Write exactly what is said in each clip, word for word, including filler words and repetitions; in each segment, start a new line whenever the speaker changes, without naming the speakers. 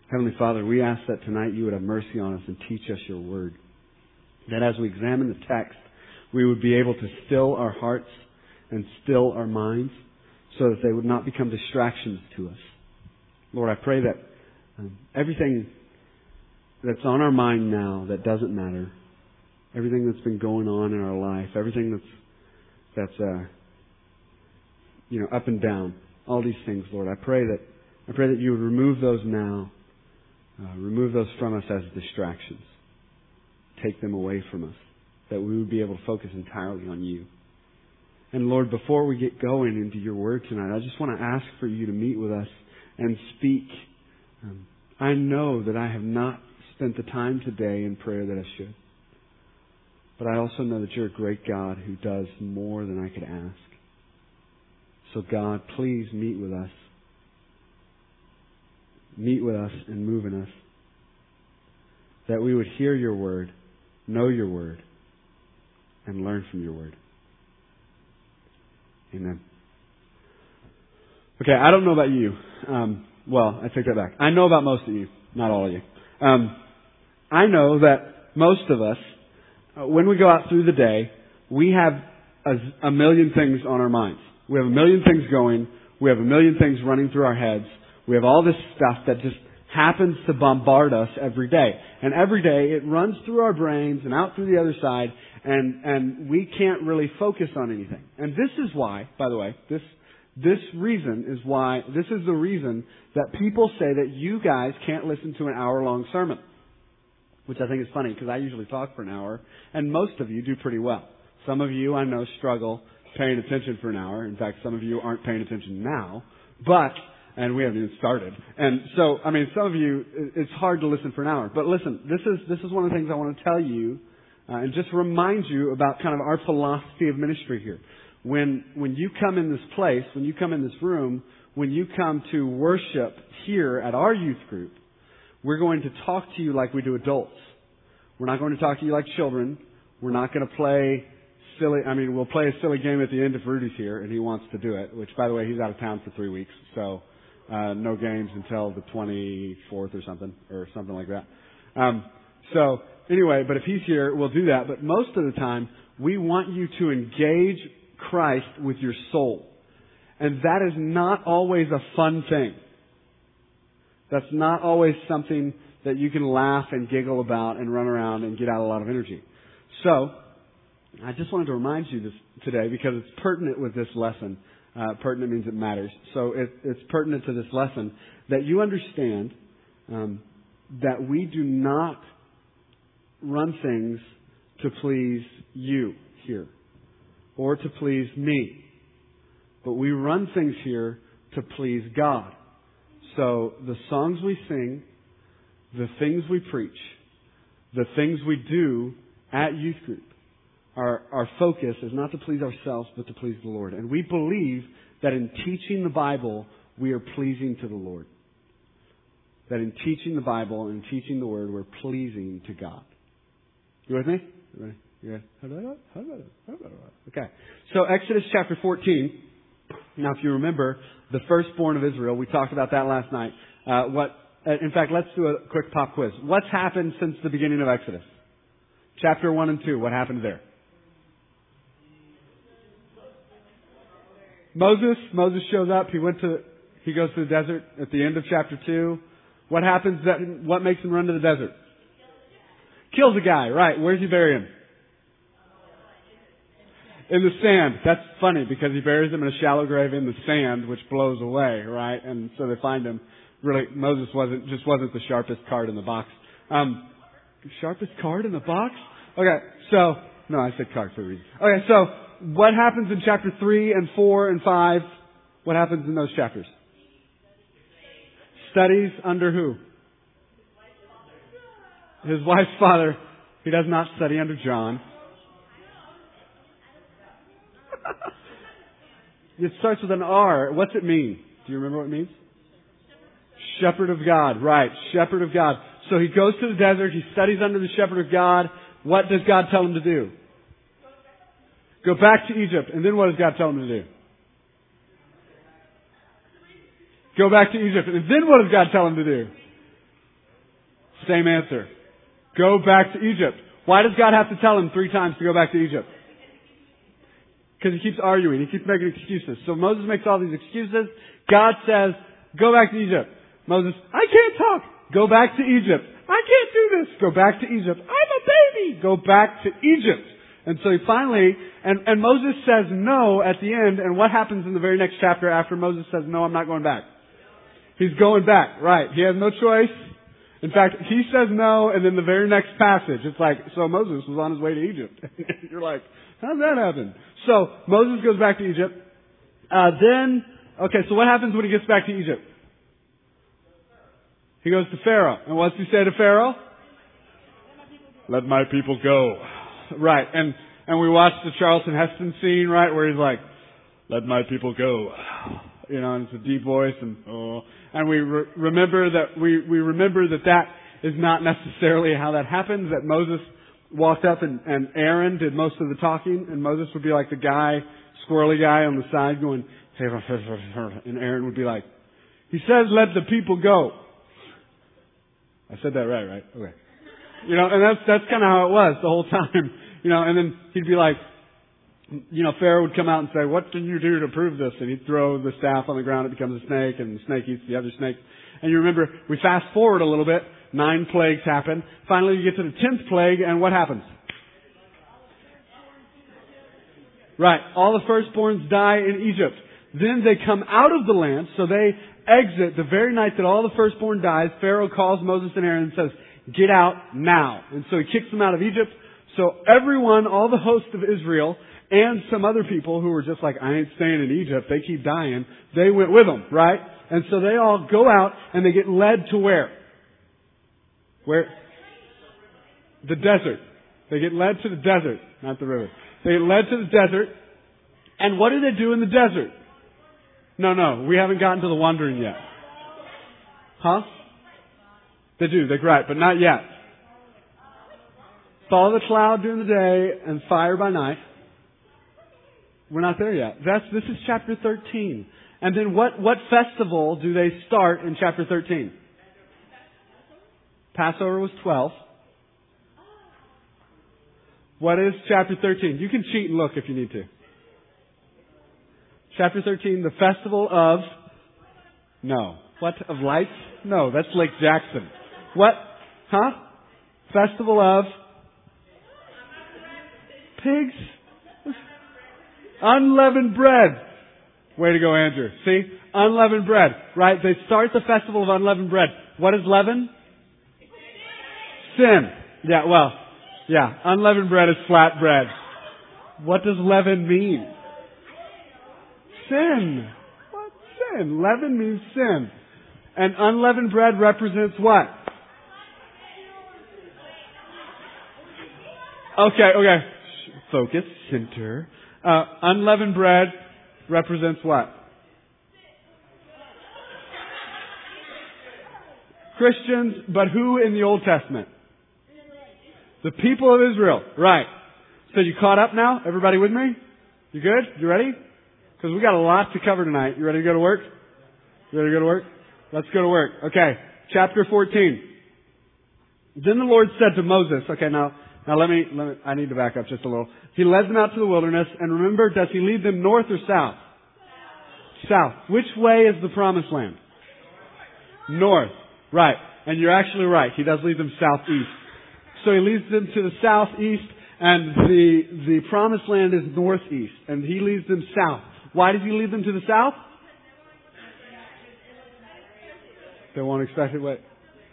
Heavenly Father, we ask that tonight you would have mercy on us and teach us your word. That as we examine the text, we would be able to still our hearts and still our minds so that they would not become distractions to us. Lord, I pray that um, everything that's on our mind now that doesn't matter, everything that's been going on in our life, everything that's that's uh, you know up and down, all these things, Lord, I pray that I pray that you would remove those now, uh, remove those from us as distractions, take them away from us, that we would be able to focus entirely on you. And Lord, before we get going into your word tonight, I just want to ask for you to meet with us and speak. Um, I know that I have not spent the time today in prayer that I should. But I also know that you're a great God who does more than I could ask. So God, please meet with us. Meet with us and move in us. That we would hear your word, know your word, and learn from your word. Amen. Okay, I don't know about you. Um, well, I take that back. I know about most of you, not all of you. Um, I know that most of us, uh, when we go out through the day, we have a, a million things on our minds. We have a million things going. We have a million things running through our heads. We have all this stuff that just happens to bombard us every day. And every day it runs through our brains and out through the other side, and, and we can't really focus on anything. And this is why, by the way, this this reason is why, this is the reason that people say that you guys can't listen to an hour-long sermon. Which I think is funny, because I usually talk for an hour, and most of you do pretty well. Some of you, I know, struggle paying attention for an hour. In fact, some of you aren't paying attention now, but and we haven't even started. And so, I mean, some of you, it's hard to listen for an hour. But listen, this is this is one of the things I want to tell you uh, and just remind you about kind of our philosophy of ministry here. When when you come in this place, when you come in this room, when you come to worship here at our youth group, we're going to talk to you like we do adults. We're not going to talk to you like children. We're not going to play silly, I mean, we'll play a silly game at the end if Rudy's here and he wants to do it, which, by the way, he's out of town for three weeks, so uh, no games until the twenty-fourth or something, or something like that. Um, so, anyway, but if he's here, we'll do that. But most of the time, we want you to engage Christ with your soul. And that is not always a fun thing. That's not always something that you can laugh and giggle about and run around and get out a lot of energy. So, I just wanted to remind you this today because it's pertinent with this lesson. Uh, pertinent means it matters. So it, it's pertinent to this lesson that you understand um, that we do not run things to please you here or to please me. But we run things here to please God. So the songs we sing, the things we preach, the things we do at youth group, our, our focus is not to please ourselves, but to please the Lord. And we believe that in teaching the Bible, we are pleasing to the Lord. That in teaching the Bible and teaching the Word, we're pleasing to God. You with me? You ready? You ready? How about it? How about it? How about it? Okay. So Exodus chapter fourteen. Now, if you remember, the firstborn of Israel, we talked about that last night. Uh, what? Uh, in fact, let's do a quick pop quiz. What's happened since the beginning of Exodus? Chapter one and two. What happened there? Moses. Moses shows up. He went to. He goes to the desert at the end of chapter two. What happens? That what makes him run to the desert? Kills a guy. Right. Where's he bury him? In the sand. That's funny because he buries him in a shallow grave in the sand, which blows away, right? And so they find him. Really, Moses wasn't just wasn't the sharpest card in the box. Um, sharpest card in the box? Okay, so no, I said card for a reason. Okay, so what happens in chapter three and four and five? What happens in those chapters? Studies under who? His wife's father. He does not study under John. It starts with an R. What's it mean? Do you remember what it means? Shepherd of God. Right. Shepherd of God. So he goes to the desert. He studies under the shepherd of God. What does God tell him to do? Go back to Egypt. And then what does God tell him to do? Go back to Egypt. And then what does God tell him to do? Same answer. Go back to Egypt. Why does God have to tell him three times to go back to Egypt? Because he keeps arguing. He keeps making excuses. So Moses makes all these excuses. God says, go back to Egypt. Moses, I can't talk. Go back to Egypt. I can't do this. Go back to Egypt. I'm a baby. Go back to Egypt. And so he finally, and, and Moses says no at the end. And what happens in the very next chapter after Moses says no, I'm not going back? He's going back. Right. He has no choice. In fact, he says no, and then the very next passage, it's like, so Moses was on his way to Egypt. You're like, how did that happen? So Moses goes back to Egypt. Uh, then, okay, so what happens when he gets back to Egypt? He goes to Pharaoh. And what's he say to Pharaoh? Let my people go. Right. And, and we watched the Charlton Heston scene, right, where he's like, let my people go. You know, and it's a deep voice, and oh, and we re- remember that we, we remember that that is not necessarily how that happened. That Moses walked up and, and Aaron did most of the talking, and Moses would be like the guy, squirrely guy on the side, going, and Aaron would be like, he says, let the people go. I said that right, right? Okay. You know, and that's that's kind of how it was the whole time. You know, and then he'd be like, you know, Pharaoh would come out and say, what can you do to prove this? And he'd throw the staff on the ground, it becomes a snake, and the snake eats the other snake. And you remember, we fast forward a little bit, nine plagues happen. Finally, you get to the tenth plague, and what happens? Right, all the firstborns die in Egypt. Then they come out of the land, so they exit the very night that all the firstborn dies. Pharaoh calls Moses and Aaron and says, get out now. And so he kicks them out of Egypt. So everyone, all the host of Israel, and some other people who were just like, I ain't staying in Egypt, they keep dying, they went with them, right? And so they all go out and they get led to where? Where? The desert. They get led to the desert, not the river. They get led to the desert. And what do they do in the desert? No, no, we haven't gotten to the wandering yet. Huh? They do, they gripe, but not yet. Follow the cloud during the day and fire by night. We're not there yet. That's, this is chapter thirteen. And then what, what festival do they start in chapter thirteen? Passover was twelve. What is chapter thirteen? You can cheat and look if you need to. Chapter thirteen, the festival of... No. What? Of lights? No, that's Lake Jackson. What? Huh? Festival of... Pigs? Unleavened bread. Way to go, Andrew. See? Unleavened bread. Right? They start the festival of unleavened bread. What is leaven? Sin. Yeah, well, yeah. Unleavened bread is flat bread. What does leaven mean? Sin. What? Sin. Leaven means sin. And unleavened bread represents what? Okay, okay. Focus. Center. Uh, unleavened bread represents what? Christians, but who in the Old Testament? The people of Israel. Right. So you caught up now? Everybody with me? You good? You ready? Because we got a lot to cover tonight. You ready to go to work? You ready to go to work? Let's go to work. Okay. Chapter fourteen. Then the Lord said to Moses, okay, now, now let me, let me, I need to back up just a little. He led them out to the wilderness, and remember, does He lead them north or south? South. Which way is the promised land? North. Right. And you're actually right. He does lead them southeast. So He leads them to the southeast, and the, the promised land is northeast, and He leads them south. Why does He lead them to the south? They won't expect it. What?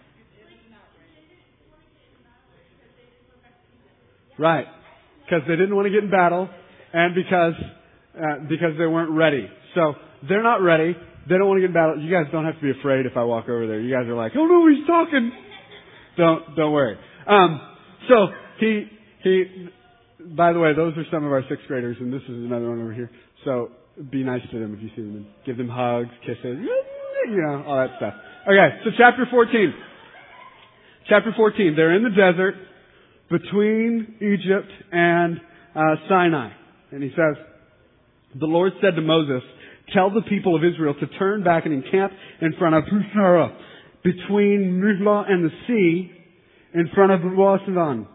Right. Because they didn't want to get in battle, and because uh, because they weren't ready. So they're not ready. They don't want to get in battle. You guys don't have to be afraid if I walk over there. You guys are like, oh no, he's talking. Don't don't worry. Um, so he he. By the way, those are some of our sixth graders, and this is another one over here. So be nice to them if you see them, and give them hugs, kisses, you know, all that stuff. Okay, so chapter fourteen. Chapter fourteen. They're in the desert between Egypt and uh, Sinai. And he says, the Lord said to Moses, tell the people of Israel to turn back and encamp in front of Pusara, between Mihlah and the sea, in front of Boasavan.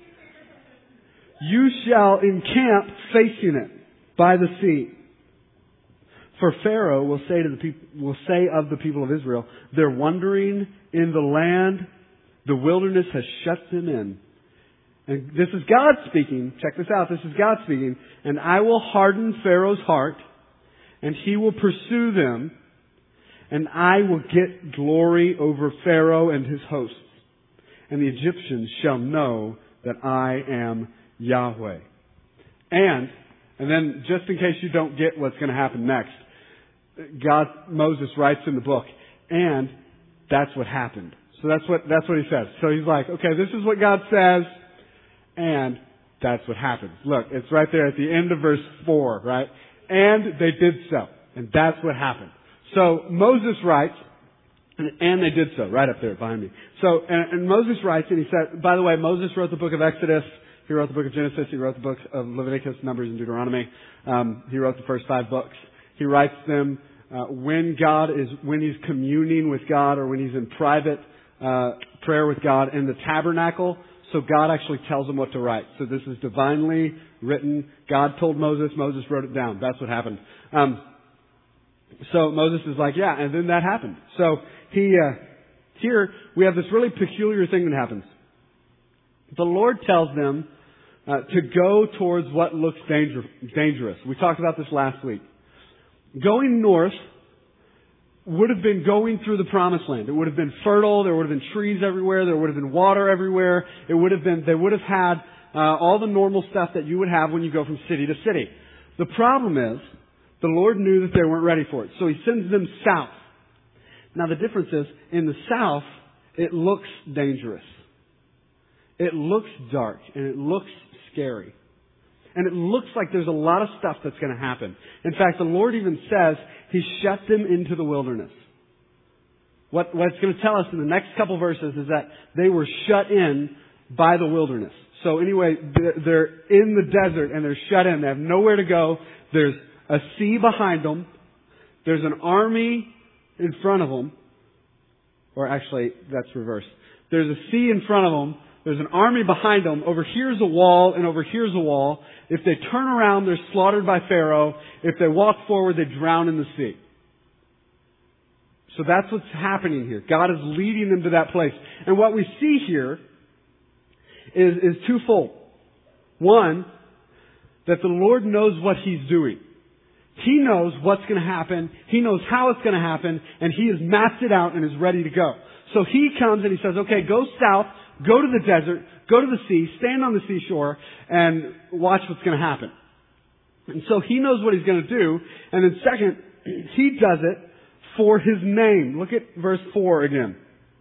You shall encamp facing it by the sea. For Pharaoh will say to the people, will say of the people of Israel, they're wandering in the land. The wilderness has shut them in. And this is God speaking. Check this out. This is God speaking. And I will harden Pharaoh's heart, and he will pursue them, and I will get glory over Pharaoh and his hosts. And the Egyptians shall know that I am Yahweh. And, and then just in case you don't get what's going to happen next, God, Moses writes in the book, and that's what happened. So that's what, that's what he says. So he's like, okay, this is what God says, and that's what happens. Look, it's right there at the end of verse four, right? And they did so. And that's what happened. So Moses writes, and, and they did so, right up there behind me. So, and, and Moses writes, and he said, by the way, Moses wrote the book of Exodus. He wrote the book of Genesis. He wrote the book of Leviticus, Numbers, and Deuteronomy. Um, he wrote the first five books. He writes them uh, when God is, when he's communing with God, or when he's in private uh, prayer with God in the tabernacle. So God actually tells him what to write. So this is divinely written. God told Moses. Moses wrote it down. That's what happened. Um, so Moses is like, yeah, and then that happened. So he, uh, here we have this really peculiar thing that happens. The Lord tells them uh, to go towards what looks danger, dangerous. We talked about this last week. Going north would have been going through the promised land. It would have been fertile. There would have been trees everywhere. There would have been water everywhere. It would have been, they would have had uh, all the normal stuff that you would have when you go from city to city. The problem is, the Lord knew that they weren't ready for it. So He sends them south. Now the difference is, in the south, it looks dangerous. It looks dark, and it looks scary. And it looks like there's a lot of stuff that's going to happen. In fact, the Lord even says He shut them into the wilderness. What, what it's going to tell us in the next couple verses is that they were shut in by the wilderness. So anyway, they're in the desert and they're shut in. They have nowhere to go. There's a sea behind them. There's an army in front of them. Or actually, that's reversed. There's a sea in front of them. There's an army behind them. Over here's a wall, and over here's a wall. If they turn around, they're slaughtered by Pharaoh. If they walk forward, they drown in the sea. So that's what's happening here. God is leading them to that place. And what we see here is, is twofold. One, that the Lord knows what He's doing. He knows what's going to happen. He knows how it's going to happen. And He has mapped it out and is ready to go. So He comes and He says, okay, go south. Go to the desert, go to the sea, stand on the seashore, and watch what's going to happen. And so He knows what He's going to do. And then second, He does it for His name. Look at verse four again.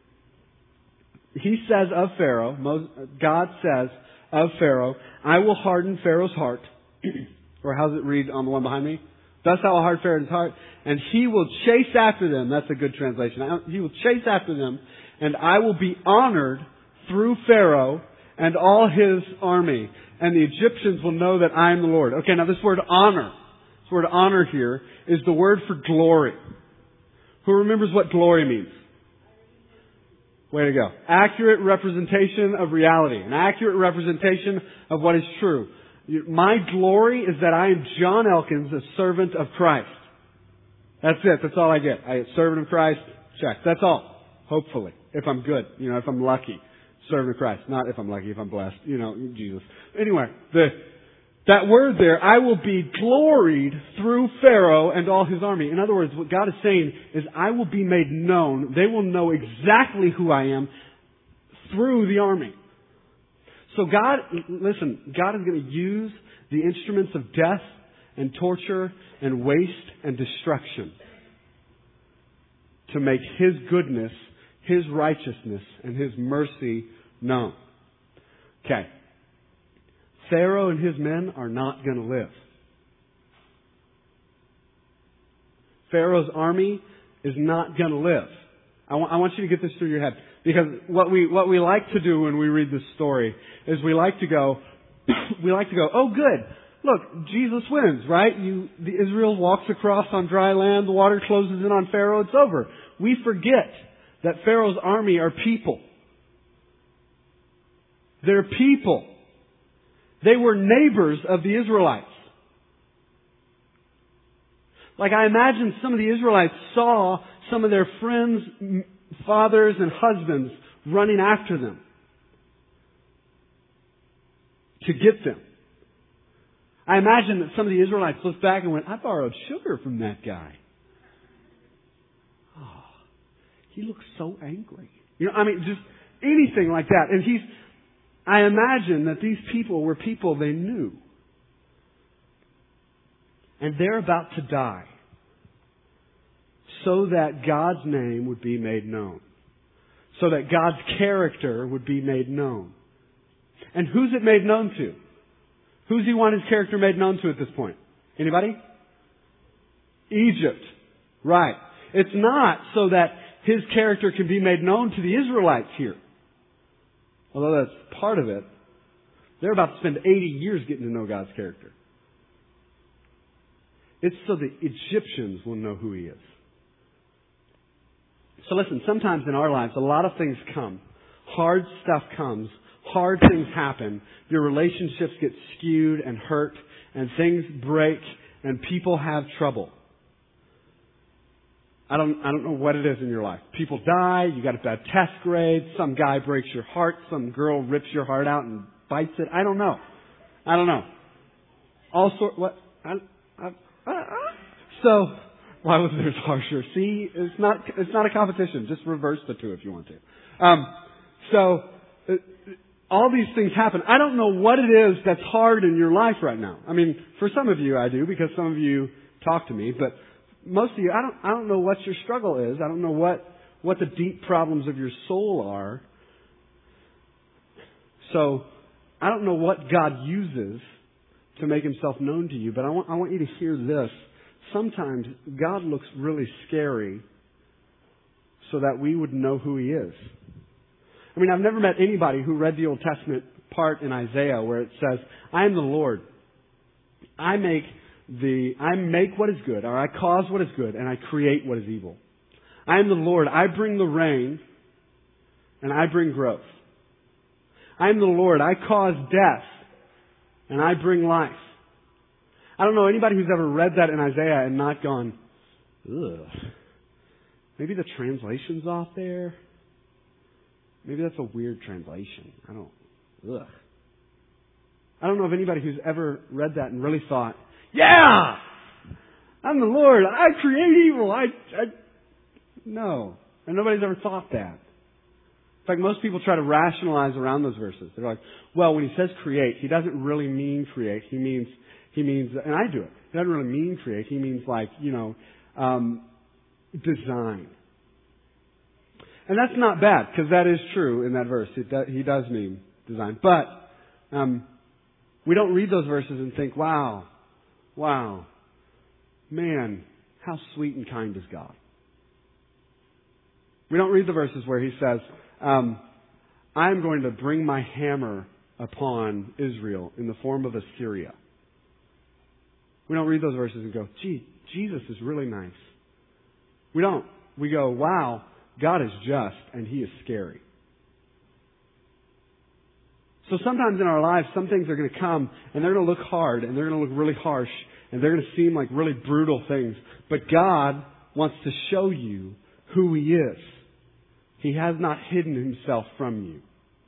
He says of Pharaoh, God says of Pharaoh, I will harden Pharaoh's heart. Or how's it read on the one behind me? Thus I will harden Pharaoh's heart, and he will chase after them. That's a good translation. He will chase after them, and I will be honored through Pharaoh and all his army. And the Egyptians will know that I am the Lord. Okay, now this word honor, this word honor here is the word for glory. Who remembers what glory means? Way to go. Accurate representation of reality. An accurate representation of what is true. My glory is that I am John Elkins, a servant of Christ. That's it. That's all I get. I get servant of Christ. Check. That's all. Hopefully. If I'm good. You know, if I'm lucky. Servant of Christ. Not if I'm lucky, if I'm blessed. You know, Jesus. Anyway, the, that word there, I will be gloried through Pharaoh and all his army. In other words, what God is saying is I will be made known. They will know exactly who I am through the army. So God, listen, God is going to use the instruments of death and torture and waste and destruction to make His goodness, His righteousness, and His mercy known. Okay. Pharaoh and his men are not going to live. Pharaoh's army is not going to live. I want, I want you to get this through your head. Because what we, what we like to do when we read this story is we like to go, we like to go, oh good, look, Jesus wins, right? You, the Israel walks across on dry land, the water closes in on Pharaoh, it's over. We forget that Pharaoh's army are people. They're people. They were neighbors of the Israelites. Like I imagine some of the Israelites saw some of their friends, fathers, and husbands running after them to get them. I imagine that some of the Israelites looked back and went, I borrowed sugar from that guy. Oh, he looks so angry. You know, I mean, just anything like that. And he's, I imagine that these people were people they knew. And they're about to die so that God's name would be made known. So that God's character would be made known. And who's it made known to? Who's He want His character made known to at this point? Anybody? Egypt. Right. It's not so that His character can be made known to the Israelites here. Although that's part of it. They're about to spend eighty years getting to know God's character. It's so the Egyptians will know who He is. So listen, sometimes in our lives, a lot of things come. Hard stuff comes. Hard things happen. Your relationships get skewed and hurt, and things break, and people have trouble. I don't, I don't know what it is in your life. People die, you got a bad test grade, some guy breaks your heart, some girl rips your heart out and bites it. I don't know. I don't know. All sort, what? I, I, I, I. So, why was theirs harsher? See, it's not, it's not a competition. Just reverse the two if you want to. Um, so, uh, all these things happen. I don't know what it is that's hard in your life right now. I mean, for some of you I do, because some of you talk to me, but most of you, I don't, I don't know what your struggle is. I don't know what, what the deep problems of your soul are. So, I don't know what God uses to make Himself known to you, but I want, I want you to hear this. Sometimes God looks really scary so that we would know who He is. I mean, I've never met anybody who read the Old Testament part in Isaiah where it says, I am the Lord. I make the, I make what is good, or I cause what is good, and I create what is evil. I am the Lord. I bring the rain, and I bring growth. I am the Lord. I cause death, and I bring life. I don't know anybody who's ever read that in Isaiah and not gone, ugh. Maybe the translation's off there. Maybe that's a weird translation. I don't, ugh. I don't know of anybody who's ever read that and really thought, yeah! I'm the Lord. I create evil. I, I, no. And nobody's ever thought that. In fact, most people try to rationalize around those verses. They're like, well, when He says create, He doesn't really mean create. He means, He means, and I do it. He doesn't really mean create. He means like, you know, um, design. And that's not bad, because that is true in that verse. It do, he does mean design. But um, we don't read those verses and think, wow, wow, man, how sweet and kind is God. We don't read the verses where He says, um, I'm going to bring my hammer upon Israel in the form of Assyria. We don't read those verses and go, gee, Jesus is really nice. We don't. We go, wow, God is just and He is scary. So sometimes in our lives, some things are going to come and they're going to look hard and they're going to look really harsh and they're going to seem like really brutal things. But God wants to show you who He is. He has not hidden Himself from you.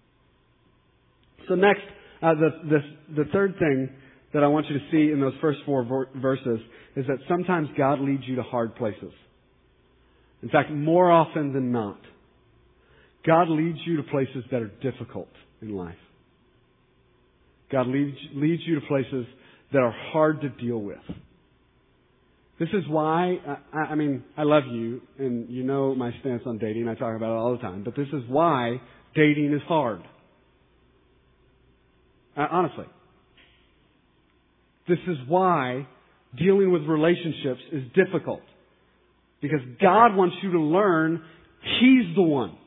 So next, uh, the, the, the third thing that I want you to see in those first four verses is that sometimes God leads you to hard places. In fact, more often than not, God leads you to places that are difficult in life. God leads, leads you to places that are hard to deal with. This is why, I, I mean, I love you, and you know my stance on dating. I talk about it all the time. But this is why dating is hard. Uh, honestly. This is why dealing with relationships is difficult. Because God wants you to learn He's the one.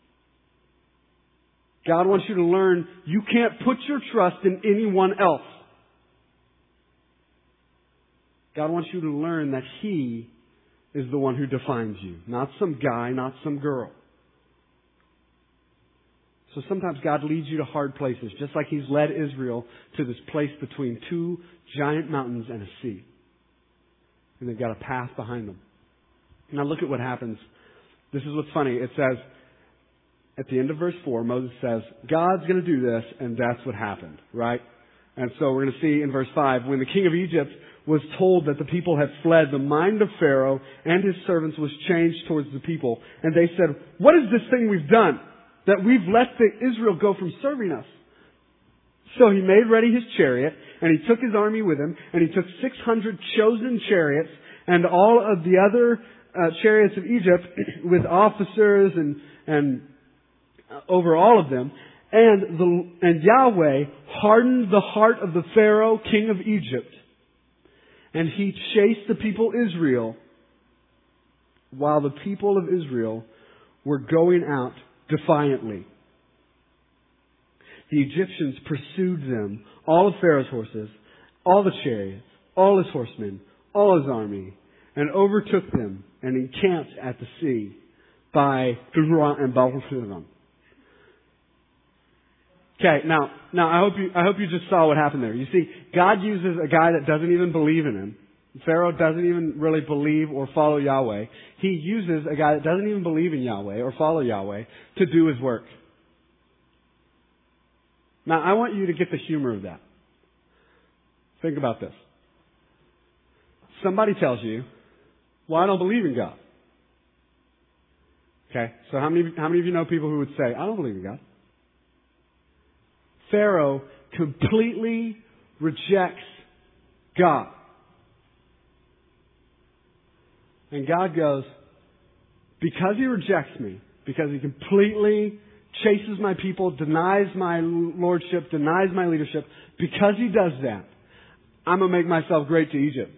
God wants you to learn you can't put your trust in anyone else. God wants you to learn that He is the one who defines you. Not some guy, not some girl. So sometimes God leads you to hard places, just like He's led Israel to this place between two giant mountains and a sea. And they've got a path behind them. Now look at what happens. This is what's funny. It says, at the end of verse four, Moses says, God's going to do this, and that's what happened, right? And so we're going to see in verse five, when the king of Egypt was told that the people had fled, the mind of Pharaoh and his servants was changed towards the people. And they said, what is this thing we've done, that we've let the Israel go from serving us? So he made ready his chariot, and he took his army with him, and he took six hundred chosen chariots, and all of the other uh, chariots of Egypt, with officers and, and uh, over all of them. And, the, and Yahweh hardened the heart of the Pharaoh, king of Egypt, and he chased the people Israel, while the people of Israel were going out defiantly. The Egyptians pursued them, all of Pharaoh's horses, all the chariots, all his horsemen, all his army, and overtook them and encamped at the sea by Dura and Baal-Perazim. Okay, now, now I hope you, I hope you just saw what happened there. You see, God uses a guy that doesn't even believe in Him. Pharaoh doesn't even really believe or follow Yahweh. He uses a guy that doesn't even believe in Yahweh or follow Yahweh to do his work. Now, I want you to get the humor of that. Think about this. Somebody tells you, well, I don't believe in God. Okay, so how many, how many of you know people who would say, I don't believe in God? Pharaoh completely rejects God. And God goes, because he rejects me, because he completely chases my people, denies my lordship, denies my leadership, because he does that, I'm going to make myself great to Egypt.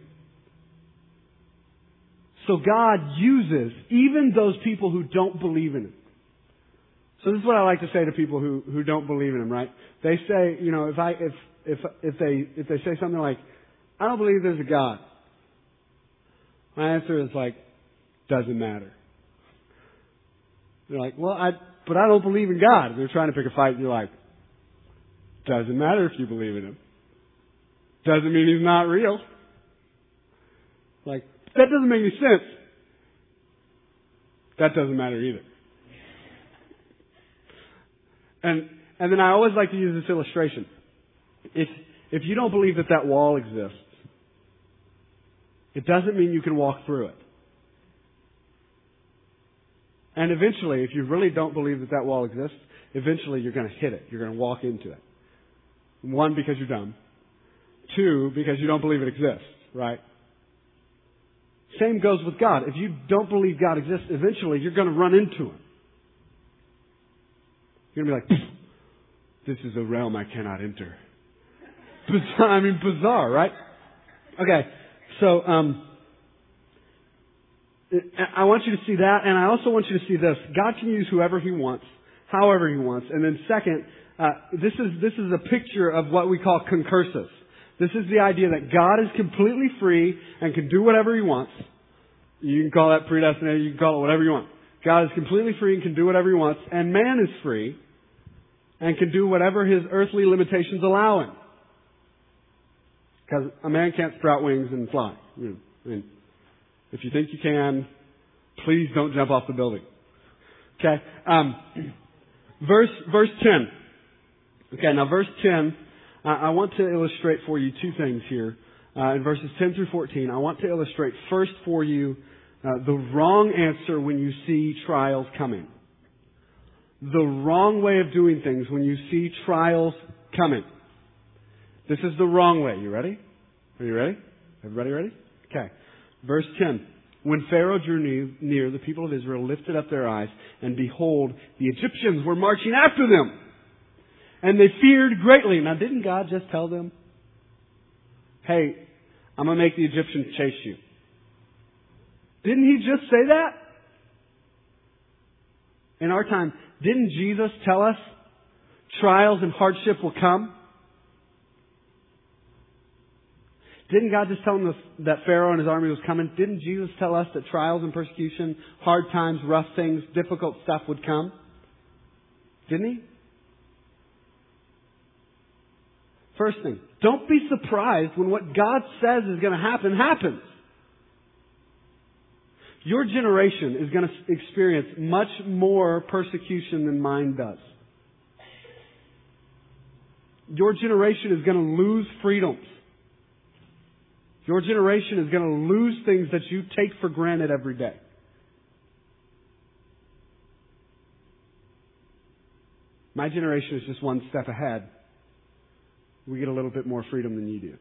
So God uses even those people who don't believe in Him. So this is what I like to say to people who, who don't believe in Him, right? They say, you know, if I if if if they if they say something like, I don't believe there's a God, my answer is like, doesn't matter. They're like, well, I but I don't believe in God. They're trying to pick a fight, and you're like, doesn't matter if you believe in Him. Doesn't mean He's not real. Like, that doesn't make any sense. That doesn't matter either. And and then I always like to use this illustration. If if you don't believe that that wall exists, it doesn't mean you can walk through it. And eventually, if you really don't believe that that wall exists, eventually you're going to hit it. You're going to walk into it. One, because you're dumb. Two, because you don't believe it exists, right? Same goes with God. If you don't believe God exists, eventually you're going to run into Him. You're going to be like, this is a realm I cannot enter. Bizarre, I mean, bizarre, right? Okay, so um, I want you to see that, and I also want you to see this. God can use whoever He wants, however He wants. And then second, uh, this is this is a picture of what we call concursus. This is the idea that God is completely free and can do whatever He wants. You can call that predestinated, you can call it whatever you want. God is completely free and can do whatever He wants, and man is free and can do whatever his earthly limitations allow him. Because a man can't sprout wings and fly. I mean, if you think you can, please don't jump off the building. Okay, um, verse verse ten. Okay, now verse ten. Uh, I want to illustrate for you two things here. Uh, in verses ten through fourteen, I want to illustrate first for you uh, the wrong answer when you see trials coming. The wrong way of doing things when you see trials coming. This is the wrong way. You ready? Are you ready? Everybody ready? Okay. Verse ten. When Pharaoh drew near, the people of Israel lifted up their eyes, and behold, the Egyptians were marching after them. And they feared greatly. Now, didn't God just tell them, hey, I'm going to make the Egyptians chase you? Didn't He just say that? In our time, didn't Jesus tell us trials and hardship will come? Didn't God just tell them that Pharaoh and his army was coming? Didn't Jesus tell us that trials and persecution, hard times, rough things, difficult stuff would come? Didn't He? First thing, don't be surprised when what God says is going to happen, happens. Your generation is going to experience much more persecution than mine does. Your generation is going to lose freedoms. Your generation is going to lose things that you take for granted every day. My generation is just one step ahead. We get a little bit more freedom than you do.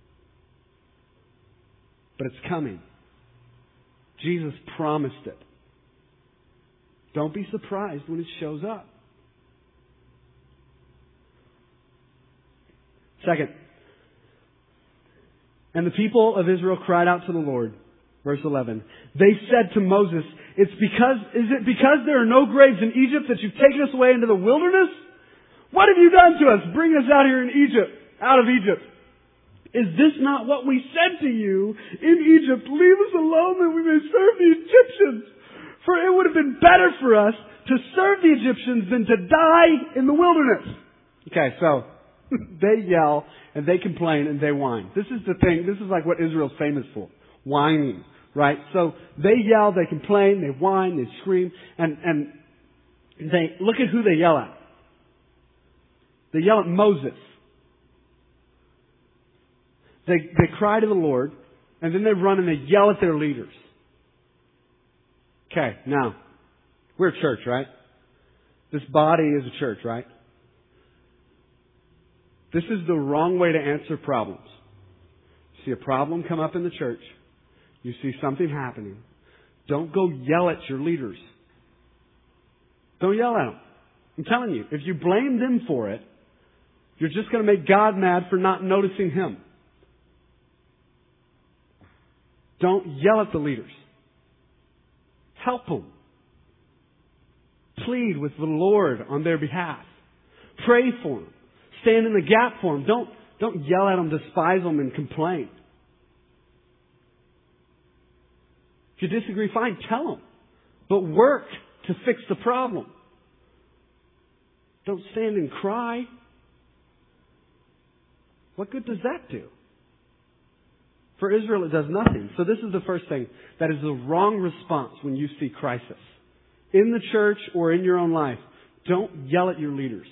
But it's coming. Jesus promised it. Don't be surprised when it shows up. Second, and the people of Israel cried out to the Lord. Verse eleven. They said to Moses, It's because, is it because there are no graves in Egypt that you've taken us away into the wilderness? What have you done to us? Bring us out here in Egypt, out of Egypt. Is this not what we said to you in Egypt? Leave us alone that we may serve the Egyptians. For it would have been better for us to serve the Egyptians than to die in the wilderness. Okay, so they yell and they complain and they whine. This is the thing. This is like what Israel's famous for. Whining. Right? So they yell, they complain, they whine, they scream, and, and they look at who they yell at. They yell at Moses. They, they cry to the Lord, and then they run and they yell at their leaders. Okay, now, we're a church, right? This body is a church, right? This is the wrong way to answer problems. See a problem come up in the church. You see something happening. Don't go yell at your leaders. Don't yell at them. I'm telling you, if you blame them for it, you're just going to make God mad for not noticing Him. Don't yell at the leaders. Help them. Plead with the Lord on their behalf. Pray for them. Stand in the gap for them. Don't, don't yell at them, despise them, and complain. If you disagree, fine, tell them. But work to fix the problem. Don't stand and cry. What good does that do? For Israel, it does nothing. So this is the first thing. That is the wrong response when you see crisis. In the church or in your own life, don't yell at your leaders.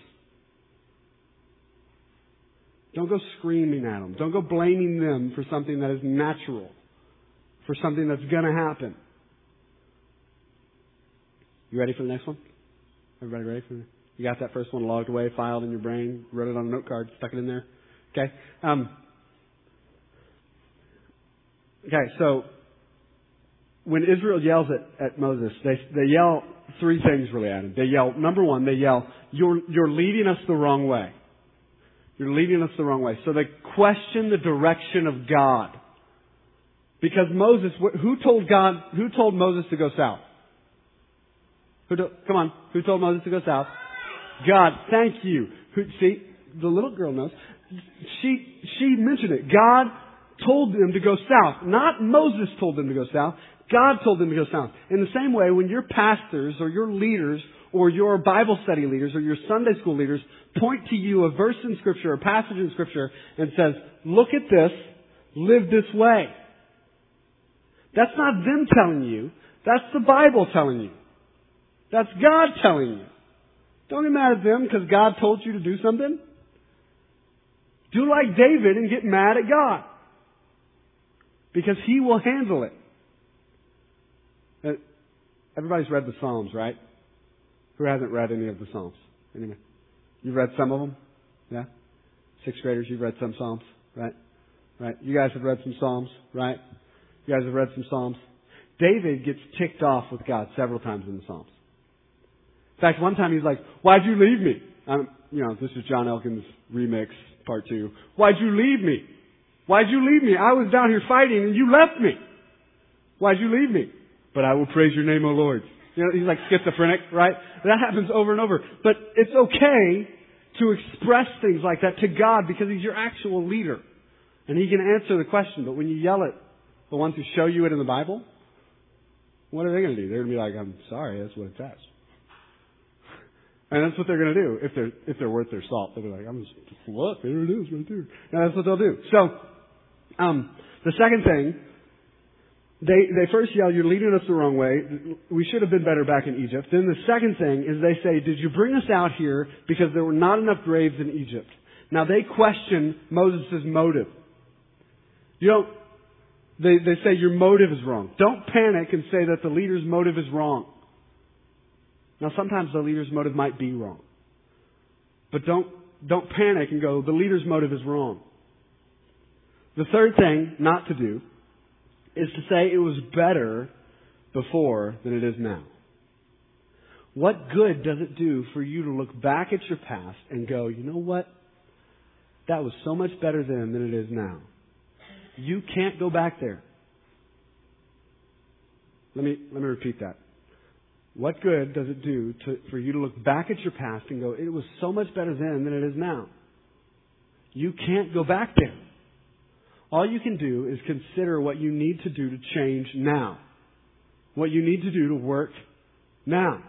Don't go screaming at them. Don't go blaming them for something that is natural. For something that's going to happen. You ready for the next one? Everybody ready for it? You got that first one logged away, filed in your brain, wrote it on a note card, stuck it in there? Okay. Um, okay, so when Israel yells at, at Moses, they, they yell three things really at him. They yell, number one, they yell, you're, you're leading us the wrong way. You're leading us the wrong way. So they question the direction of God. Because Moses, who told God, who told Moses to go south? Who do, come on, who told Moses to go south? God, thank you. Who, see, the little girl knows. She, she mentioned it. God told them to go south. Not Moses told them to go south. God told them to go south. In the same way, when your pastors or your leaders or your Bible study leaders or your Sunday school leaders point to you a verse in Scripture, a passage in Scripture, and says, look at this, live this way. That's not them telling you. That's the Bible telling you. That's God telling you. Don't get mad at them because God told you to do something. Do like David and get mad at God. Because He will handle it. Everybody's read the Psalms, right? Who hasn't read any of the Psalms? Anyway, you've read some of them? Yeah? Sixth graders, you've read some Psalms, right? Right? You guys have read some Psalms, right? You guys have read some Psalms. David gets ticked off with God several times in the Psalms. In fact, one time he's like, why'd you leave me? Um, you know, this is John Elkins' remix, part two. Why'd you leave me? Why'd you leave me? I was down here fighting and you left me. Why'd you leave me? But I will praise your name, O Lord. You know, he's like schizophrenic, right? That happens over and over. But it's okay to express things like that to God because He's your actual leader. And He can answer the question. But when you yell at the ones who show you it in the Bible, what are they going to do? They're going to be like, I'm sorry, that's what it says. And that's what they're going to do if they're if they're worth their salt. They'll be like, I'm just, what? There it is right there. And that's what they'll do. So, um, the second thing, they they first yell, you're leading us the wrong way. We should have been better back in Egypt. Then the second thing is they say, did you bring us out here because there were not enough graves in Egypt? Now they question Moses' motive. You don't, they, they say your motive is wrong. Don't panic and say that the leader's motive is wrong. Now sometimes the leader's motive might be wrong. But don't, don't panic and go, the leader's motive is wrong. The third thing not to do is to say it was better before than it is now. What good does it do for you to look back at your past and go, you know what? That was so much better then than it is now. You can't go back there. Let me, let me repeat that. What good does it do to, for you to look back at your past and go, it was so much better then than it is now? You can't go back there. All you can do is consider what you need to do to change now. What you need to do to work now.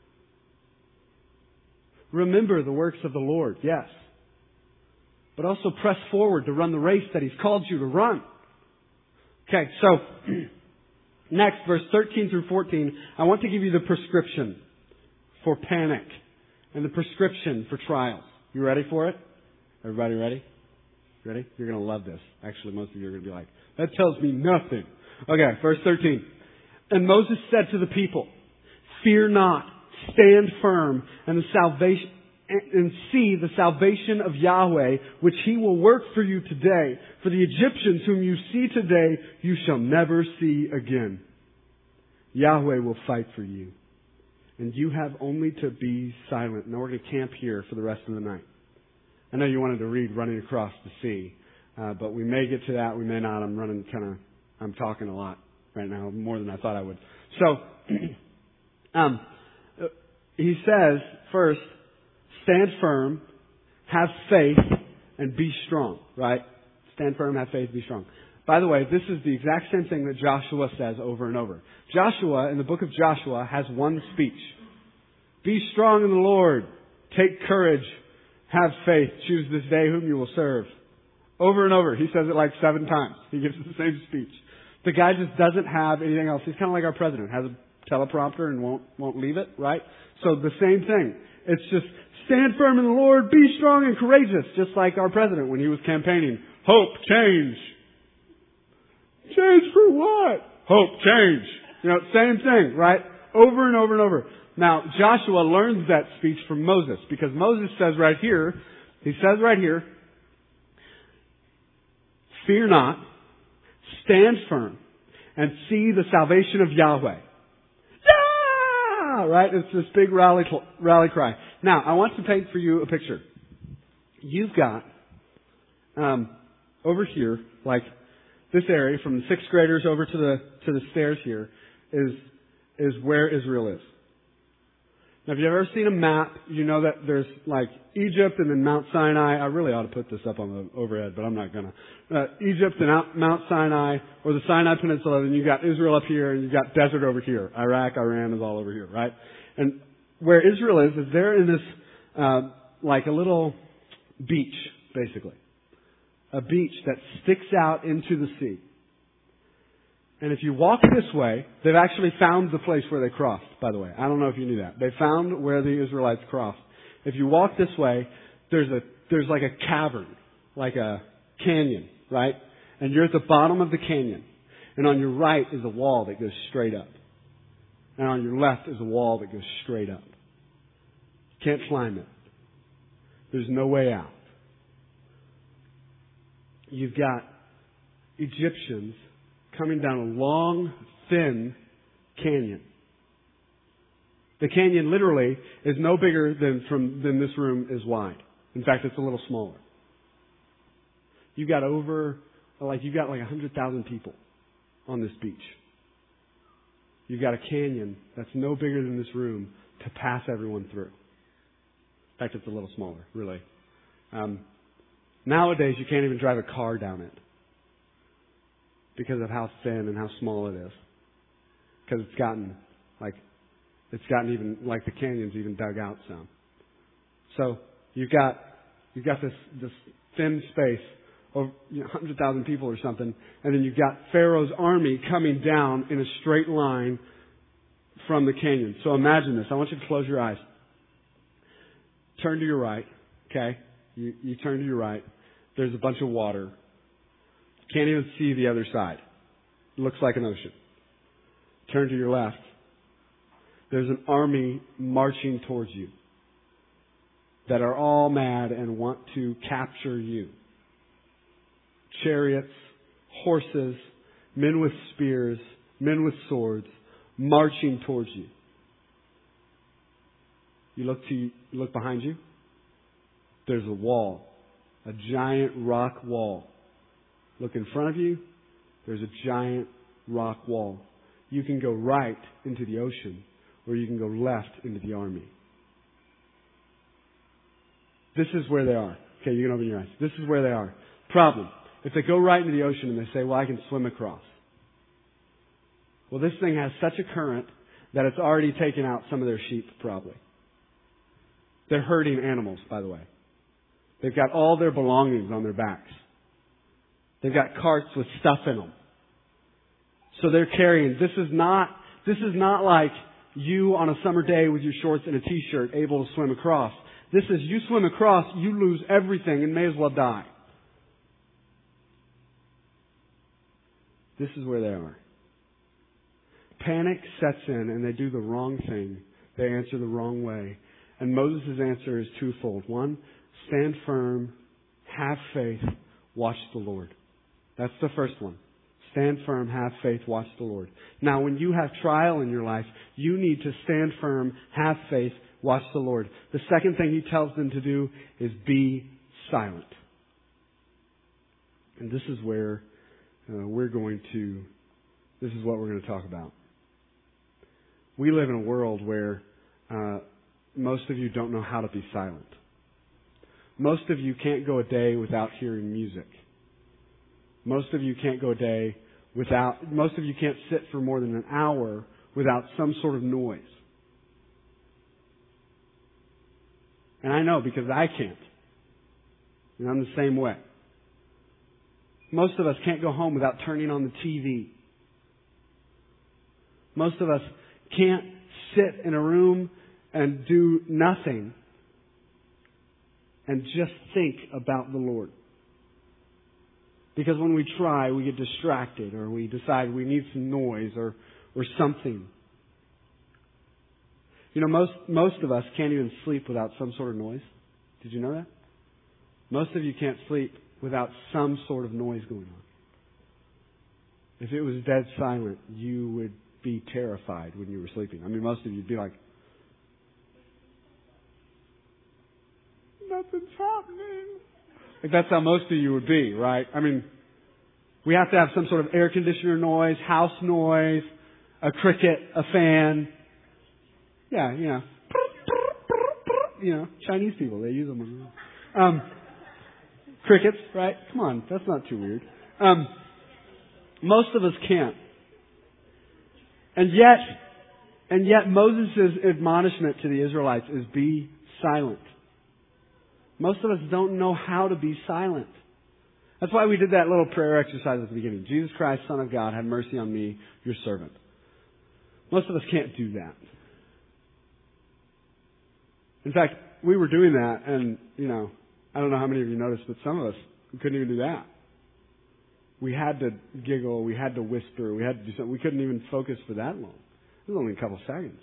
Remember the works of the Lord, yes. But also press forward to run the race that He's called you to run. Okay, so next, verse thirteen through fourteen, I want to give you the prescription for panic and the prescription for trials. You ready for it? Everybody ready? Ready? You're going to love this. Actually, most of you are going to be like, that tells me nothing. Okay, verse thirteen. And Moses said to the people, fear not, stand firm, and the salvation, and see the salvation of Yahweh, which He will work for you today. For the Egyptians whom you see today, you shall never see again. Yahweh will fight for you. And you have only to be silent. Now we're going to camp here for the rest of the night. I know you wanted to read Running Across the Sea, uh, but we may get to that, we may not. I'm running kind of, I'm talking a lot right now, more than I thought I would. So, um, he says, first, stand firm, have faith, and be strong, right? Stand firm, have faith, be strong. By the way, this is the exact same thing that Joshua says over and over. Joshua, in the book of Joshua, has one speech. Be strong in the Lord. Take courage. Have faith. Choose this day whom you will serve. Over and over. He says it like seven times. He gives the same speech. The guy just doesn't have anything else. He's kind of like our president. Has a teleprompter and won't won't leave it, right? So the same thing. It's just stand firm in the Lord, be strong and courageous, just like our president when he was campaigning. Hope, change. Change for what? Hope, change. You know, same thing, right? Over and over and over. Now, Joshua learns that speech from Moses because Moses says right here, he says right here, fear not, stand firm, and see the salvation of Yahweh. Yeah! Right? It's this big rally, rally cry. Now, I want to paint for you a picture. You've got, um, over here, like this area from the sixth graders over to the, to the stairs here is, is where Israel is. Now, if you've ever seen a map, you know that there's like Egypt and then Mount Sinai. I really ought to put this up on the overhead, but I'm not going to. Uh, Egypt and Mount Sinai, or the Sinai Peninsula, and you've got Israel up here, and you've got desert over here. Iraq, Iran is all over here, right? And where Israel is, is they're in this, uh, like a little beach, basically. A beach that sticks out into the sea. And if you walk this way, they've actually found the place where they crossed, by the way. I don't know if you knew that. They found where the Israelites crossed. If you walk this way, there's a, there's like a cavern, like a canyon, right? And you're at the bottom of the canyon. And on your right is a wall that goes straight up. And on your left is a wall that goes straight up. You can't climb it. There's no way out. You've got Egyptians coming down a long, thin canyon. The canyon literally is no bigger than from than this room is wide. In fact, it's a little smaller. You've got over, like you've got like a hundred thousand people on this beach. You've got a canyon that's no bigger than this room to pass everyone through. In fact, it's a little smaller, really. Um, nowadays, you can't even drive a car down it, because of how thin and how small it is. Because it's gotten, like, it's gotten even, like the canyon's even dug out some. So you've got you've got this this thin space of you know, one hundred thousand people or something, and then you've got Pharaoh's army coming down in a straight line from the canyon. So imagine this. I want you to close your eyes. Turn to your right. Okay? You, you turn to your right. There's a bunch of water. Can't even see the other side. It looks like an ocean. Turn to your left. There's an army marching towards you that are all mad and want to capture you. Chariots, horses, men with spears, men with swords, marching towards you. You look to you look behind you. There's a wall, a giant rock wall. Look in front of you. There's a giant rock wall. You can go right into the ocean, or you can go left into the army. This is where they are. Okay, you can open your eyes. This is where they are. Problem. If they go right into the ocean and they say, well, I can swim across. Well, this thing has such a current that it's already taken out some of their sheep, probably. They're herding animals, by the way. They've got all their belongings on their backs. They've got carts with stuff in them. So they're carrying. This is not, this is not like you on a summer day with your shorts and a t-shirt able to swim across. This is you swim across, you lose everything and may as well die. This is where they are. Panic sets in and they do the wrong thing. They answer the wrong way. And Moses' answer is twofold. One, stand firm, have faith, watch the Lord. That's the first one. Stand firm, have faith, watch the Lord. Now, when you have trial in your life, you need to stand firm, have faith, watch the Lord. The second thing he tells them to do is be silent. And this is where uh, we're going to, this is what we're going to talk about. We live in a world where uh, most of you don't know how to be silent. Most of you can't go a day without hearing music. Most of you can't go a day without, most of you can't sit for more than an hour without some sort of noise. And I know because I can't. And I'm the same way. Most of us can't go home without turning on the T V. Most of us can't sit in a room and do nothing and just think about the Lord. Because when we try, we get distracted or we decide we need some noise or, or something. You know, most, most of us can't even sleep without some sort of noise. Did you know that? Most of you can't sleep without some sort of noise going on. If it was dead silent, you would be terrified when you were sleeping. I mean, most of you would be like, nothing's happening. Like that's how most of you would be, right? I mean, we have to have some sort of air conditioner noise, house noise, a cricket, a fan. Yeah, you know. You know, Chinese people, they use them. Um, crickets, right? Come on, that's not too weird. Um, most of us can't. And yet, and yet Moses' admonishment to the Israelites is be silent. Most of us don't know how to be silent. That's why we did that little prayer exercise at the beginning. Jesus Christ, Son of God, have mercy on me, your servant. Most of us can't do that. In fact, we were doing that and, you know, I don't know how many of you noticed, but some of us we couldn't even do that. We had to giggle, we had to whisper, we had to do something. We couldn't even focus for that long. It was only a couple seconds.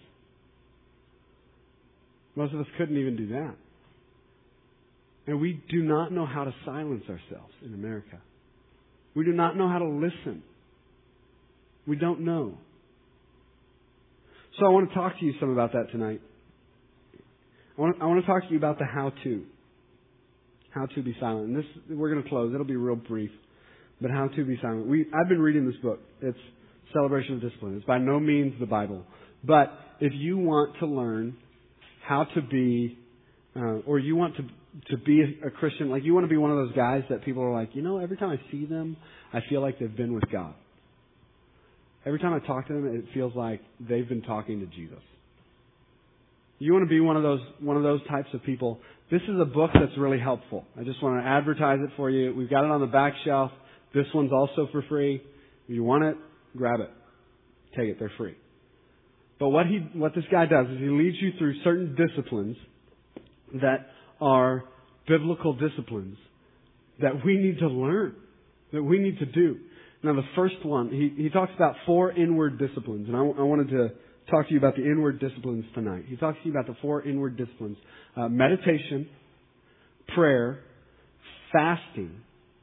Most of us couldn't even do that. And we do not know how to silence ourselves in America. We do not know how to listen. We don't know. So I want to talk to you some about that tonight. I want to, I want to talk to you about the how-to. How to be silent. And this, we're going to close. It'll be real brief. But how to be silent. We, I've been reading this book. It's Celebration of Discipline. It's by no means the Bible. But if you want to learn how to be, uh, or you want to to be a Christian, like you want to be one of those guys that people are like, you know, every time I see them, I feel like they've been with God. Every time I talk to them, it feels like they've been talking to Jesus. you want to be one of those one of those types of people, this is a book that's really helpful. I just want to advertise it for you. We've got it on the back shelf. This one's also for free. If you want it, grab it. Take it. They're free. But what he, what this guy does is he leads you through certain disciplines that are biblical disciplines that we need to learn, that we need to do. Now, the first one, he, he talks about four inward disciplines, and I, I wanted to talk to you about the inward disciplines tonight. He talks to you about the four inward disciplines: uh, meditation, prayer, fasting,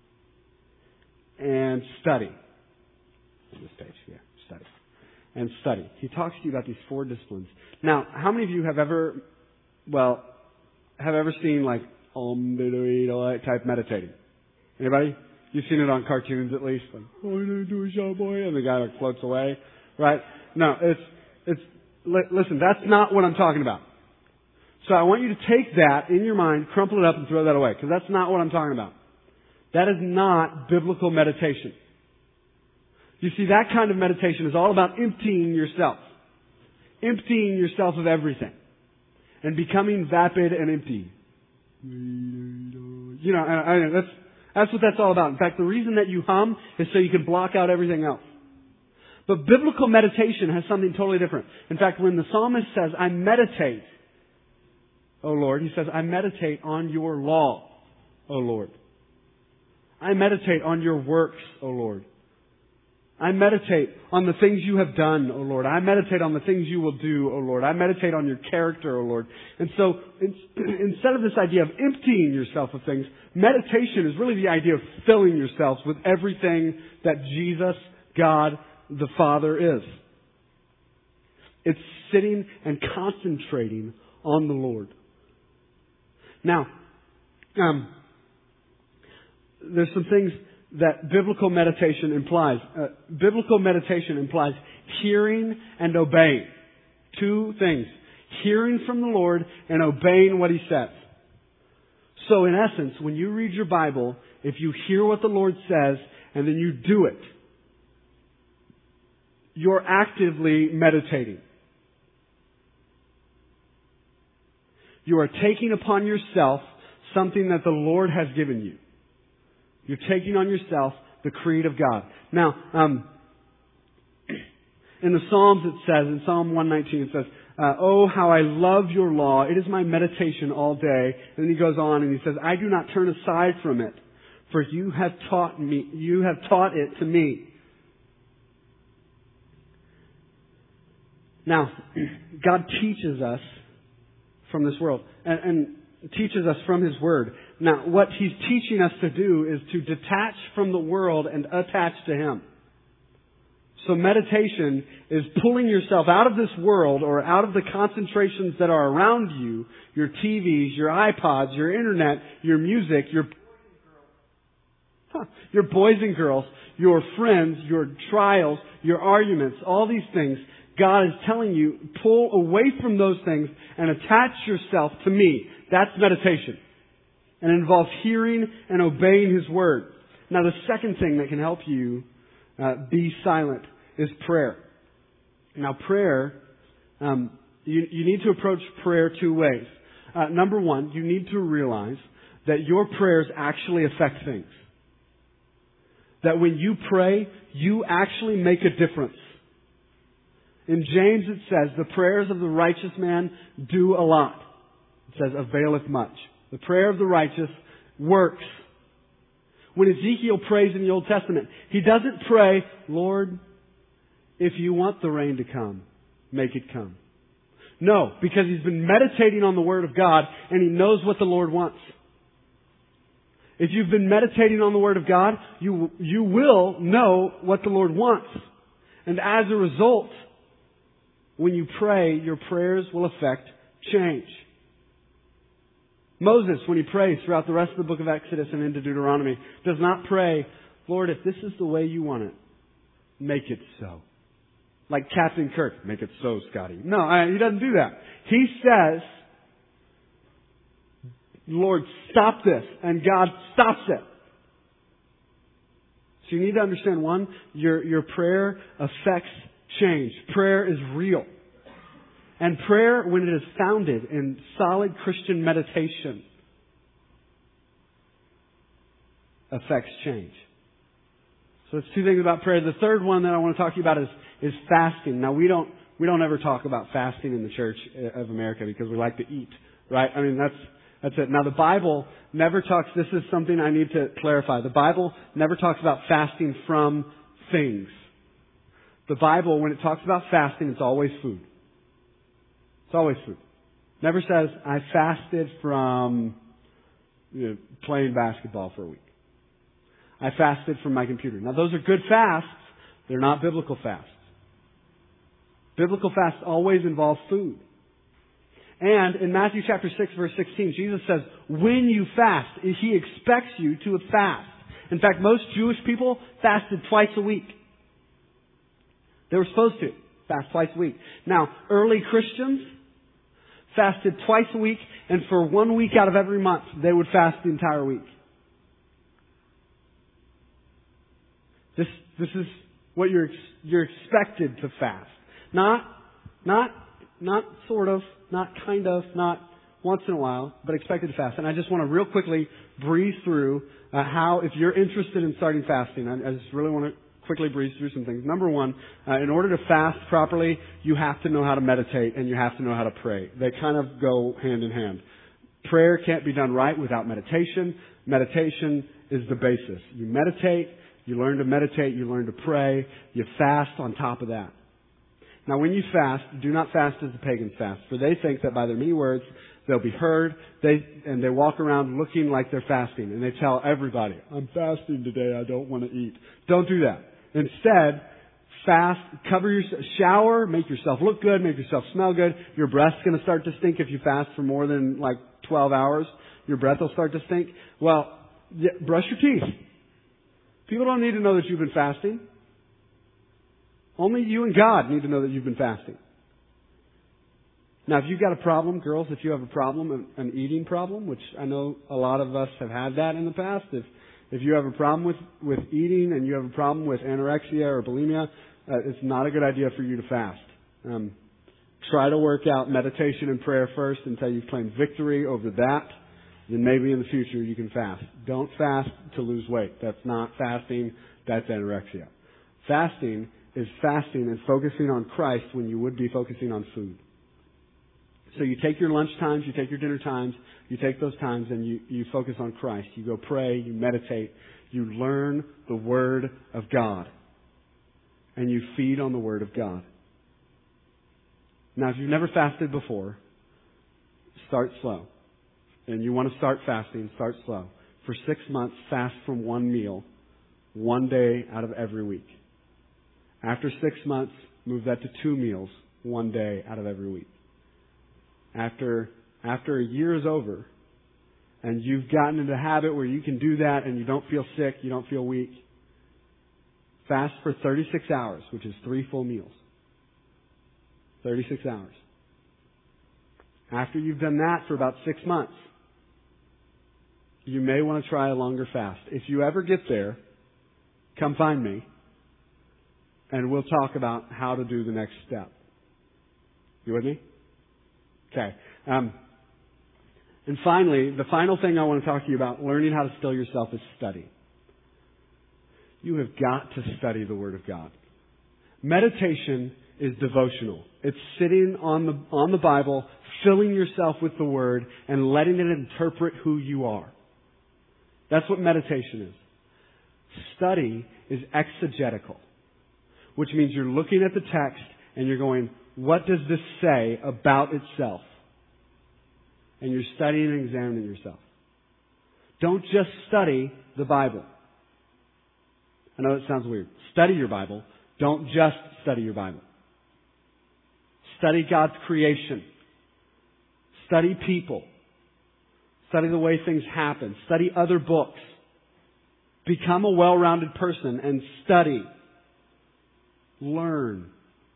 and study. On this page, yeah, study. And study. He talks to you about these four disciplines. Now, how many of you have ever, well, have ever seen like Om type meditating? Anybody? You've seen it on cartoons at least. Like, oh, I'm going to do a show, boy. And the guy like floats away. Right? No, it's, it's, li- listen, that's not what I'm talking about. So I want you to take that in your mind, crumple it up and throw that away. Because that's not what I'm talking about. That is not biblical meditation. You see, that kind of meditation is all about emptying yourself. Emptying yourself of everything. And becoming vapid and empty. You know, I, I, that's, that's what that's all about. In fact, the reason that you hum is so you can block out everything else. But biblical meditation has something totally different. In fact, when the psalmist says, I meditate, O Lord, he says, I meditate on your law, O Lord. I meditate on your works, O Lord. I meditate on the things you have done, O Lord. I meditate on the things you will do, O Lord. I meditate on your character, O Lord. And so, instead of this idea of emptying yourself of things, meditation is really the idea of filling yourselves with everything that Jesus, God, the Father is. It's sitting and concentrating on the Lord. Now, um, there's some things that biblical meditation implies. Uh, biblical meditation implies hearing and obeying. Two things. Hearing from the Lord and obeying what He says. So in essence, when you read your Bible, if you hear what the Lord says and then you do it, you're actively meditating. You are taking upon yourself something that the Lord has given you. You're taking on yourself the creed of God. Now, um, in the Psalms it says, in Psalm one nineteen it says, uh, oh, how I love your law. It is my meditation all day. And then he goes on and he says, I do not turn aside from it, for you have taught me, you have taught it to me. Now, God teaches us from this world and, and teaches us from His Word. Now, what He's teaching us to do is to detach from the world and attach to Him. So meditation is pulling yourself out of this world or out of the concentrations that are around you, your T Vs, your iPods, your internet, your music, your, huh, your boys and girls, your friends, your trials, your arguments, all these things. God is telling you, pull away from those things and attach yourself to me. That's meditation. And it involves hearing and obeying His Word. Now, the second thing that can help you uh, be silent is prayer. Now, prayer, um, you, you need to approach prayer two ways. Uh, number one, you need to realize that your prayers actually affect things. That when you pray, you actually make a difference. In James it says, the prayers of the righteous man do a lot. It says, availeth much. The prayer of the righteous works. When Ezekiel prays in the Old Testament, he doesn't pray, Lord, if you want the rain to come, make it come. No, because he's been meditating on the Word of God and he knows what the Lord wants. If you've been meditating on the Word of God, you, you will know what the Lord wants. And as a result, when you pray, your prayers will affect change. Moses, when he prays throughout the rest of the book of Exodus and into Deuteronomy, does not pray, Lord, if this is the way you want it, make it so. Like Captain Kirk, make it so, Scotty. No, I, he doesn't do that. He says, Lord, stop this. And God stops it. So you need to understand, one, your, your prayer affects change. Prayer is real. And prayer, when it is founded in solid Christian meditation, affects change. So it's two things about prayer. The third one that I want to talk to you about is, is fasting. Now we don't, we don't ever talk about fasting in the Church of America because we like to eat, right? I mean, that's, that's it. Now the Bible never talks, this is something I need to clarify. The Bible never talks about fasting from things. The Bible, when it talks about fasting, it's always food. It's always food. Never says, I fasted from you know, playing basketball for a week. I fasted from my computer. Now those are good fasts. They're not biblical fasts. Biblical fasts always involve food. And in Matthew chapter six verse sixteen, Jesus says, when you fast, He expects you to fast. In fact, most Jewish people fasted twice a week. They were supposed to fast twice a week. Now, early Christians fasted twice a week, and for one week out of every month, they would fast the entire week. This, this is what you're, you're expected to fast. Not, not, not sort of, not kind of, not once in a while, but expected to fast. And I just want to real quickly breeze through uh, how, if you're interested in starting fasting, I, I just really want to quickly breeze through some things. Number one, uh, in order to fast properly, you have to know how to meditate and you have to know how to pray. They kind of go hand in hand. Prayer can't be done right without meditation. Meditation is the basis. You meditate, you learn to meditate, you learn to pray, you fast on top of that. Now when you fast, do not fast as the pagans fast, for they think that by their many words they'll be heard, they, and they walk around looking like they're fasting, and they tell everybody, I'm fasting today, I don't want to eat. Don't do that. Instead, fast, cover your, shower, make yourself look good, make yourself smell good. Your breath's going to start to stink if you fast for more than like twelve hours. Your breath will start to stink. Well, yeah, brush your teeth. People don't need to know that you've been fasting. Only you and God need to know that you've been fasting. Now, if you've got a problem, girls, if you have a problem, an eating problem, which I know a lot of us have had that in the past, if If you have a problem with, with eating and you have a problem with anorexia or bulimia, uh, it's not a good idea for you to fast. Um, try to work out meditation and prayer first until you've claimed victory over that. Then maybe in the future you can fast. Don't fast to lose weight. That's not fasting. That's anorexia. Fasting is fasting and focusing on Christ when you would be focusing on food. So you take your lunch times, you take your dinner times, you take those times and you, you focus on Christ. You go pray, you meditate, you learn the Word of God. And you feed on the Word of God. Now, if you've never fasted before, start slow. And you want to start fasting, start slow. For six months, fast from one meal, one day out of every week. After six months, move that to two meals, one day out of every week. After, after a year is over, and you've gotten into a habit where you can do that and you don't feel sick, you don't feel weak, fast for thirty-six hours, which is three full meals. thirty-six hours. After you've done that for about six months, you may want to try a longer fast. If you ever get there, come find me, and we'll talk about how to do the next step. You with me? Okay. Um, and finally, the final thing I want to talk to you about, learning how to still yourself, is study. You have got to study the Word of God. Meditation is devotional. It's sitting on the, on the Bible, filling yourself with the Word, and letting it interpret who you are. That's what meditation is. Study is exegetical, which means you're looking at the text and you're going, what does this say about itself? And you're studying and examining yourself. Don't just study the Bible. I know it sounds weird. Study your Bible. Don't just study your Bible. Study God's creation. Study people. Study the way things happen. Study other books. Become a well-rounded person and study. Learn.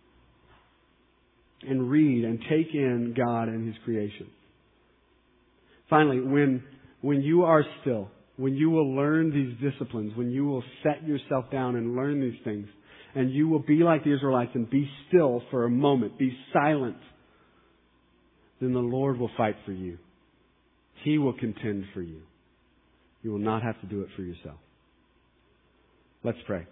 And read and take in God and His creation. Finally, when, when you are still, when you will learn these disciplines, when you will set yourself down and learn these things, and you will be like the Israelites and be still for a moment, be silent then the Lord will fight for you. He will contend for you. You will not have to do it for yourself. Let's pray.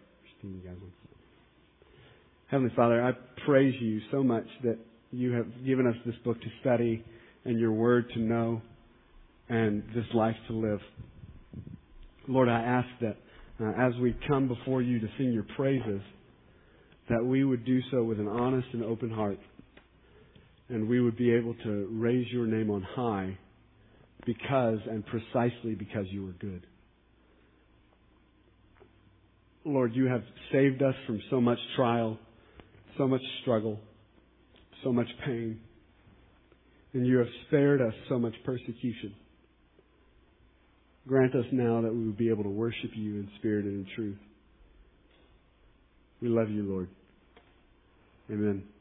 Heavenly Father, I praise you so much that you have given us this book to study and your word to know and this life to live. Lord, I ask that uh, as we come before you to sing your praises, that we would do so with an honest and open heart, and we would be able to raise your name on high because and precisely because you are good. Lord, you have saved us from so much trial, so much struggle, so much pain, and you have spared us so much persecution. Grant us now that we will be able to worship you in spirit and in truth. We love you, Lord. Amen.